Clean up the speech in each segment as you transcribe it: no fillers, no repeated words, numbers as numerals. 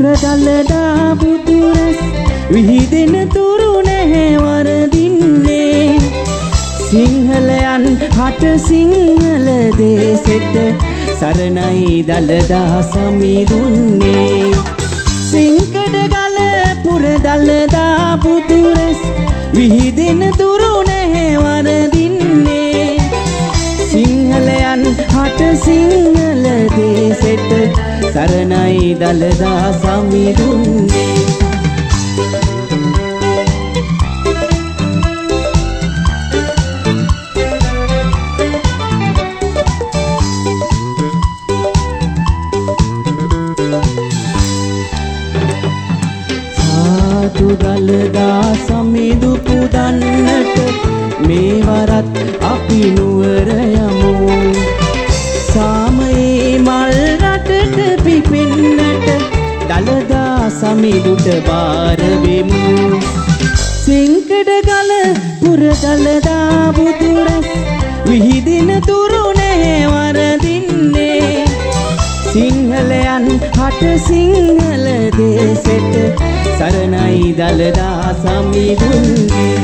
පුරදලදා බුදුරැස් විහිදෙන තුරු නැහැ වරදින්නේ සිංහලයන් හට සිංහල දේශෙට සරණයි දලදා සමිඳුන්නේ සිංකඩ ගල පුරදලදා බුදුරැස් විහිදෙන තුරු නැහැ වරදින්නේ සිංහලයන් හට සිංහල දේශෙට සරණයි දලදා සමිඳුන්නේ සාදු දලදා සමිඳු පුදන්නට මේ වරත් අපි නුවර යමු සාමයේ මල් රටට පිපෙන්නට දලදා සමිඳුට බාර වෙමු සිංකඩ ගල පුර දලදා බුදුරැස් විහිදෙන තුරු නැහැ වරදින්නේ සිංහලයන් හට සිංහල දේශෙට සරණයි දලදා සමිඳුන්නේ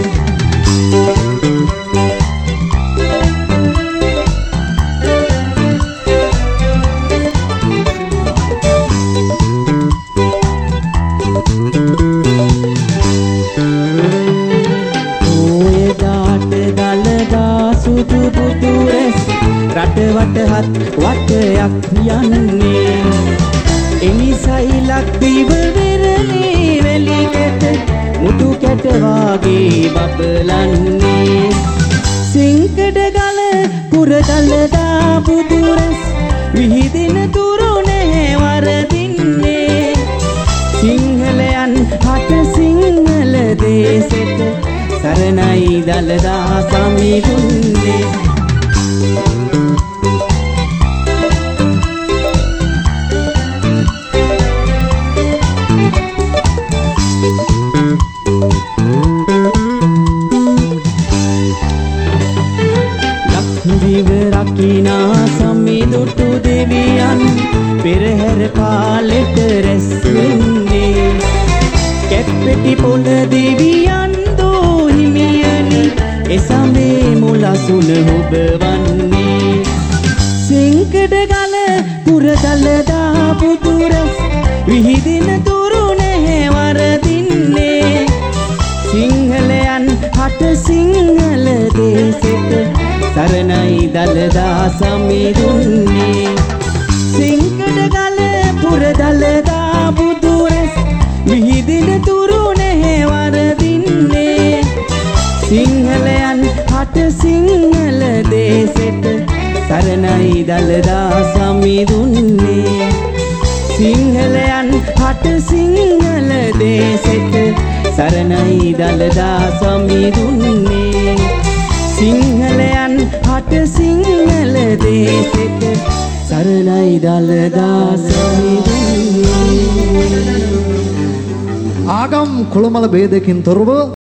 රටවටහත් වටයක් යන්නේ එනිසයි ලක්දිව වෙරළේ වැලි කැට මුතු කැට වාගේ බබලන්නේ සිංකඩ ගල පුර දලදා බුදුරැස් විහිදෙන තුරු නැහැ වරදින්නේ සිංහලයන් හට සිංහල දේශෙට සරණයි දලදා සමිඳුන්නේ රකිනා සමිඳුටු දෙවියන් පෙරහැර කාලෙට රැස් වෙන්නේ කැප්පෙටි පොළ දෙවියන් දෝ හිමියනි එසමේ මුලසුන හොබවන්නේ සිංකඩ ගල පුර දලදා බුදුරැස් විහිදෙන තුරු නැහැ වරදින්නේ සිංහලයන් හට සිංහල දේශෙට සරණයි දලදා සමිඳුන්නේ සිංකඩ ගල පුර දලදා බුදුරැස් විහිදෙන තුරු නැහැ වරදින්නේ සිංහලයන් හට සිංහල දේශෙට සරණයි දලදා සමිඳුන්නේ සිංහලයන් හට සිංහල දේශෙට සරණයි දලදා සමිඳුන්නේ සිංහලයන් හට සිංහල දේශෙට සරණයි දලදා සමිඳුන්නේ ආගම් කුලමල ભેදකින් තොරව